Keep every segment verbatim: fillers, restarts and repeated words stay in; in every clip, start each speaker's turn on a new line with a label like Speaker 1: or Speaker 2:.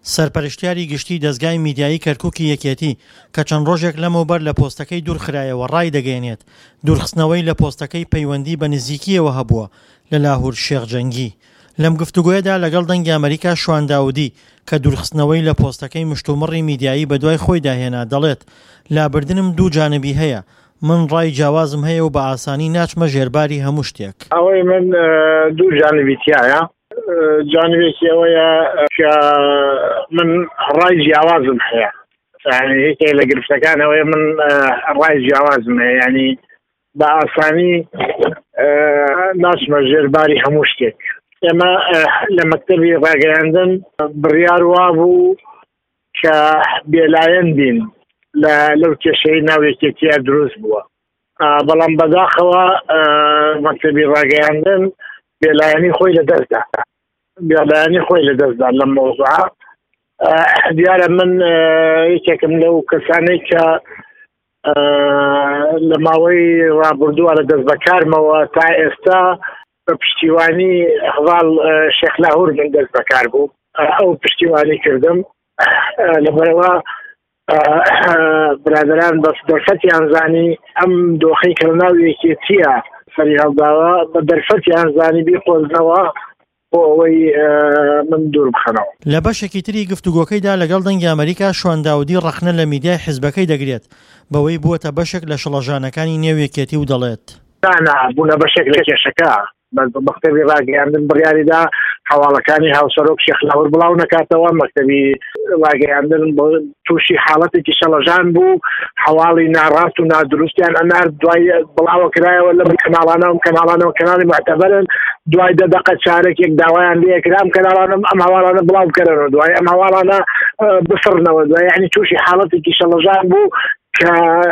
Speaker 1: سەرپەرشتیاری گشتی دەستگای میدیایی کەرکووکی یەکێتی کە چەند ڕۆژێک لەمەوبەر لە پۆستەکەی دوورخرایەوە ڕای دەگەێنێت دوورخستنەوەی لە پۆستەکەی پەیوەندی بە نزیکیەوە هەبووە لە لاهور شێخجەنگی. لەم گفتوگۆیەدا لەگەڵ دەنگی ئەمریکا شوان داودی کە دوورخستنەوەی لە پۆستەکەی مشتومڕی میدیایی بە دوای خۆی داهێنا دەڵێت لابردنم دوو جانبی هەیە، من ڕای جیاوازم هەیە و بە ئاسانی ناچمە ژێرباری هەموو شتێک.
Speaker 2: ئەوەی من دوو جانبی تایە، جانبێکی ئەوەیە کە من ڕای جیاوازم هەیە، یعنی یەکێک لە گرفتەکانەوەی من ڕای جیاوازم هەیە، یعنی بە ئاسانی ناچمە ژێرباری هەموو شتێک. ئێمە لە مەکتەبی ڕاگەیاندن بڕیار وا بوو کە بێلایەن بین لەو کێشەی ناو یەکێتیە دروست بووە، بەڵام بەداخەوە مەکتەبی ڕاگەیاندن بێلایەنی خۆی لەدەستدا بێلایەنی خۆی لەدەستدا لەم مەوزوعە. دیارە من یەکێکم لەو کەسانەی کە لە ماوەی ڕابردووە لە دەست بەکارمەوە تا ئێستا بە پشتیوانی هەواڵ شێخ لاهور من دەست بەکار بوو، ئەو پشتیوانی کردم. لەبەرەوە برادران بەس دەرفەتیان زانی ئەم دۆخەی کردناو یەکێتیە سەری هەڵداوە، بە دەرفەتیان زانی بیخۆزنەوە بۆ ئەوەی من دوور بخەنەوە.
Speaker 1: لە بەشێکی تری گفتوگۆکەیدا لەگەڵ دەنگی ئەمریکا شوان داودی ڕەخنە لە میدیای حیزبەکەی دەگرێت بەوەی بووەتە بەشێک لە شڵەژانەکانی نێو یەکێتی و دەڵێت
Speaker 2: بوونە بەشێک لە کێشەکە. مەکتەبی ڕاگەیاندن بڕیاریدا هەواڵەکانی هاوسەرۆک شێخ لاهور بڵاو نەکاتەوە. مەکتەبی ڕاگەیاندن تووشی حاڵەتێکی شەڵەژان بوو، هەواڵی ناڕاست و نادروستیان ئەنار دوای بڵاوە کرایەوە لە کەناڵانەوە کەناڵانەوە کەناڵی معتەبەرن، دوای دە دەقە چارەکێک داوایان لێکرام کەناڵانە ئەم هەواڵانە بڵاو بکەرەوە، دوای ئەم هەواڵانە بفڕنەوە، دوای یعنی تووشی حاڵەتێکی شەڵەژان بوو کە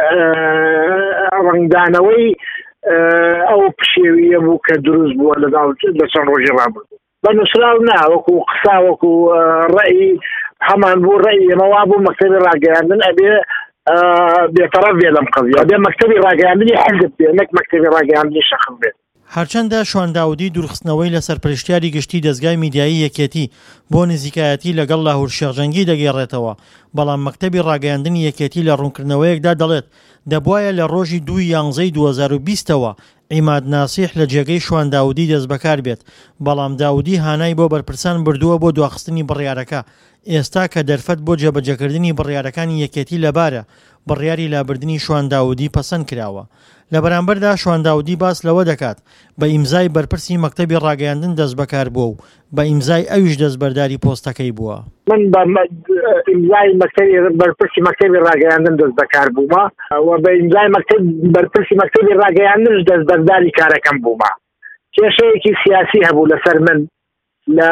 Speaker 2: ڕنگدانەوەی ئەو پشێویە بوو کە دروست بووە لە چەند ڕۆژی ڕابردوو. بە نووسراو نا وەکو قسا وەکو ڕەئی هەمان بوو ڕەئی ئێمەوا بوو مەکتەبی ڕاگەیاندن ئەبێ بێتەڕەف بێ لەم قەزیە، ئەبێ مەکتەبی ڕاگەیاندنی حیزب بێ نەک مەکتەبی ڕاگەیاندنی شەخص بێت.
Speaker 1: هەرچەندە شوان داودی دوورخستنەوەی لە سەرپەرشتیاری گشتی دەستگای میدیایی یەکێتی بۆ نزیکایەتی لەگەڵ لاهور شێخجەنگی دەگێڕێتەوە، بەڵام مەکتەبی ڕاگەیاندنی یەکێتی لە ڕوونکردنەوەیەکدا دەڵێت دەبوایە لە ڕۆژی دوو یانزەی دوو هەزار و بیستەوە عیماد ناسیح لە جێگەی شوان داودی دەست بەکار بێت، بەڵام داودی هانای بۆ بەرپرسان بردووە بۆ دواخستنی بڕیارەکە. ئێستا کە دەرفەت بۆ جێبەجێکردنی بڕیارەکانی یەکێتی لەبارە، بڕیاری لابردنی شوان داودی پەسەند کراوە. لە بەرامبەردا شوان داودی باس لەوە دەکات بە ئیمزای بەرپرسی مەکتەبی ڕاگەیاندن دەست بەکار بووە و بە ئیمزای ئەویش دەستبەرداری پۆستەکەی بووە.
Speaker 2: من بە ئیمزای مەکتەبی بەرپرسی مەکتەبی ڕاگەیاندن دەست بەکار بوومە و بە ئیمزای بەرپرسی مەکتەبی ڕاگەیاندنش دەستبەرداری کارەکەم بوومە. کێشەیەکی سیاسی هەبوو لەسەر من لە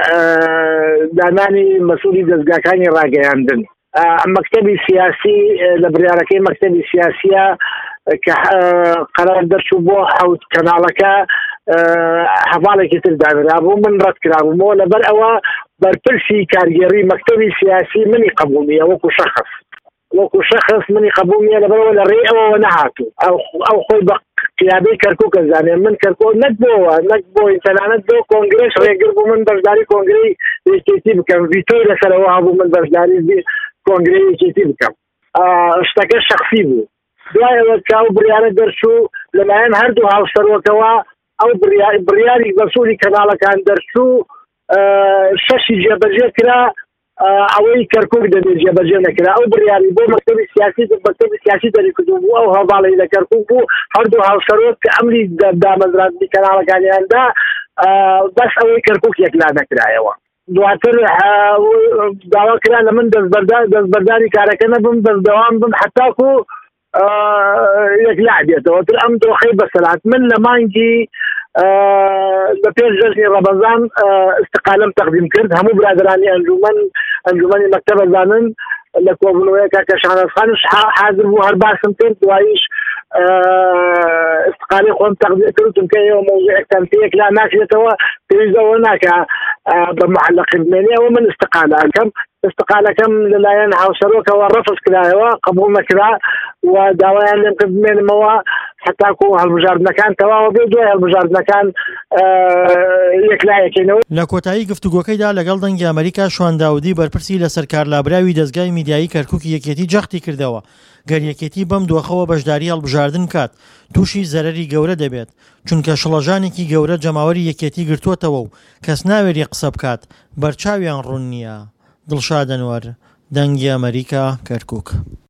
Speaker 2: دانانی مەسئولی دەستگاکانی ڕاگەیاندن. مەکتەبی سیاسی لە بڕیارەکەی مەکتەبی سیاسیە کە قەرار دەرچوو بۆ حەوت کەناڵەکە هەواڵێکی تر دانرا بوو، من ڕەت کرابوومەوە لەبەر ئەوە بەرپرسی کارگێڕی مەکتەبی سیاسی منی قبوڵ نییە، وەکو شەخص وەکو شەخص منی قبوڵ نییە، لەبەرەوە لە ڕێ ئەوەوە نەهاتوو. ئەو خۆی بە قیادەی کەرکووک ئەزانێ، من کەرکووک نەک بۆەوە نەک بۆی تەنانەت بۆ کۆنگرێس ڕێگر بوو من بەشداری کۆنگرەی یەکێتی بکەم، ڤیتۆی لەسەرەوە هەبوو من بەشداری کۆنگرەی یەکێتی بکەم. شتەکە شەخسی بوو. دوایەوە کە ئەو بڕیارە دەرچوو لەلایەن هەردوو هاوسەرۆکەوە، ئەو بڕیاری مەسئولی کەناڵەکان دەرچوو شەشی جێبەجێ کرا، ئەوەی کەرکووک دەبێت جێبەجێ نەکرا. ئەو بڕیاری بۆ مەکتەبی سیاسی مەکتەبی سیاسی دەریکردوو بوو، ئەو هەواڵی لە کەرکووک بوو، هەردوو هاوسەرۆک کە ئەمری دامەزراندنی کەناڵەکانیاندا بەس ئەوەی کەرکووک یەکلا نەکرایەوە. دواتر داوا کرا لە من دەستبەرداری کارەکە نەبم، دەستدەوام بم حتاکو یەکلا بێتەوە. تر ئەم دۆخەی بەسەلات من لە مانگی لە پێش جەژنی ڕەمەزان استقالەم تەقدیم کرد. هەموو برادرانی ئەنجومەن ئەنجومەنی مەکتەبە زانن لە کۆبوونەوەیەکە کە شانەزخانش حاضر بوو هەر باسم کرد، دواییش استقالی خۆم تەقدیم کردم کە ئێوە مۆزوعێکتان پێیەک لا ناکرێتەوە پێویستەوە ناکە بە معلەقکردنێنی ئەوە من استقالە ئەکەم. استقالەکەم لەلایەن هاوسەرۆکەوە ڕەفز کرایەوە قبول نەکرا و داوایان لێم کرد بمێنمەوە حتاکو هەڵبژاردنەکان تەواوە بێ دوای هەڵبژاردنەکان یەکلایەکەینەوە.
Speaker 1: لە کۆتایی گفتوگۆکەیدا لەگەڵ دەنگی ئەمریکا شوان داودی بەرپرسی لەسەر کارلابراوی دەستگای میدیایی کەرکووکی یەکێتی جەختی کردەوە گەر یەکێتی بەم دۆخەوە بەشداری هەڵبژاردن کات تووشی زەرەری گەورە دەبێت چونکە شڵەژانێکی گەورە جەماوەری یەکێتی گرتووەتەوە و کەس ناوێری قسە بکات بەرچاویان ڕوون نییە. دڵشاد ئەنوەر، دەنگی ئەمریکا، کەرکووک.